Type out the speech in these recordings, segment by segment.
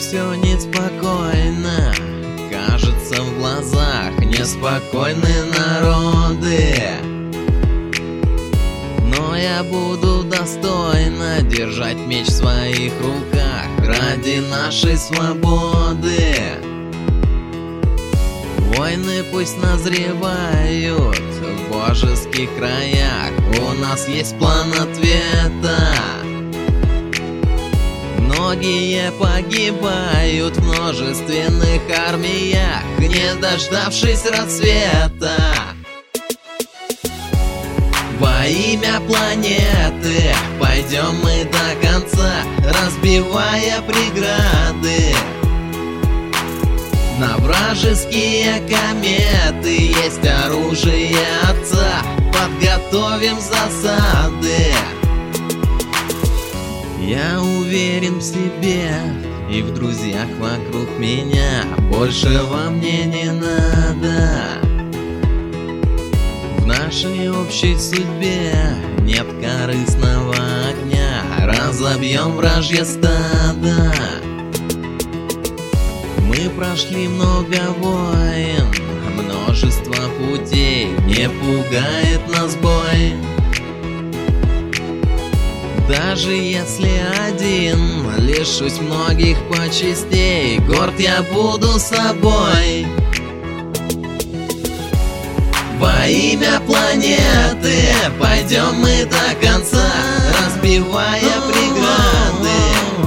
все неспокойно, кажется, в глазах неспокойны народы. Но я буду достойно держать меч в своих руках ради нашей свободы. Войны пусть назревают в божеских краях, у нас есть план ответа. Многие погибают в множественных армиях, не дождавшись рассвета. Во имя планеты пойдем мы до конца, разбивая преграды. На вражеские кометы есть оружие отца, подготовим засады. Я уверен в себе и в друзьях вокруг меня, больше вам мне не надо. В нашей общей судьбе нет корыстного огня, разобьем вражье стадо. Мы прошли много войн, множество путей, не пугает нас бой. Даже если один, лишусь многих почестей, горд я буду собой. Во имя планеты пойдем мы до конца, разбивая преграды.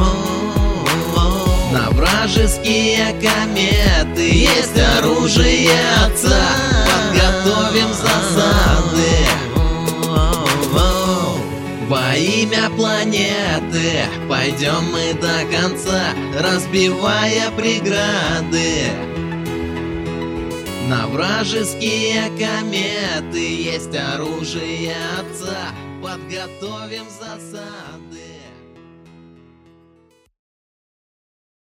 На вражеские кометы есть оружие отца, подготовим засады. Во имя планеты пойдем мы до конца, разбивая преграды. На вражеские кометы есть оружие отца, подготовим засады.